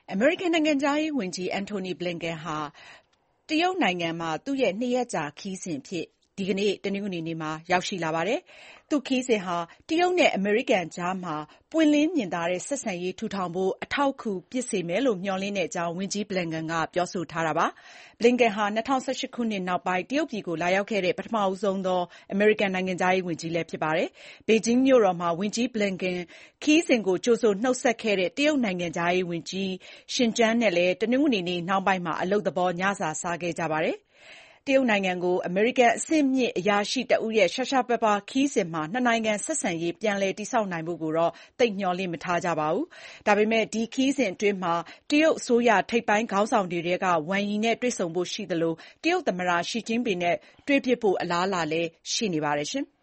အမေရိကန်နိုင်ငံခြားရေးဝန်ကြီး Antony Blinken ဟာတရုတ်နိုင်ငံမှာသူ့ရဲ့2 ရက်ကြာခရီးစဉ်အဖြစ်ဒီကနေ့ တနင်္ဂနွေနေ့မှာရောက်ရှိလာပါတယ်။ သူ့ခရီးစဉ်ဟာတရုတ်နဲ့အမေရိကန်ကြားမှာပွင့်လင်းမြင်သာတဲ့ဆက်ဆံရေးထူထောင်ဖို့အထောက်အကူဖြစ်စေမယ်လို့မျှော်လင့်တဲ့အကြောင်း ဝန်ကြီး Blinken ကပြောဆိုထားတာပါ။ Blinken ဟာ 2018 ခုနှစ်နောက်ပိုင်းတရုတ်ပြည်ကိုလာရောက်ခဲ့တဲ့ပထမဆုံးသောအမေရိကန်နိုင်ငံခြားရေးဝန်ကြီးလည်းဖြစ်ပါတယ်။ ဘေဂျင်းမြို့တော်မှာ ဝန်ကြီး Blinken ခရီးစဉ်ကိုကြိုဆိုနှုတ်ဆက်ခဲ့တဲ့တရုတ်နိုင်ငံခြားရေးဝန်ကြီး Qin Gang နဲ့လည်း တနင်္ဂနွေနေ့နှောင်းပိုင်းမှာအလုပ်သဘောညစာစားခဲ့ကြပါတယ်။ တရုတ်နိုင်ငံကိုအမေရိကန်အဆင့်မြင့်အရာရှိတဦးရဲ့ရှားရှားပါးပါးခရီးစဉ်မှာနှစ်နိုင်ငံဆက်ဆံရေးပြန်လည်တည်ဆောက်နိုင်ဖို့ကိုတော့သိပ်မျှော်လင့်မထားကြပါဘူး။ ဒါပေမဲ့ဒီခရီးစဉ်အတွင်းတရုတ်အစိုးရထိပ်ပိုင်းခေါင်းဆောင်တွေထဲက Wang Yi နဲ့တွေ့ဆုံဖို့ရှိသလို တရုတ်သမ္မတ Xi Jinping နဲ့တွေ့ဖြစ်ဖို့အလားအလာလည်းရှိနေပါတယ်။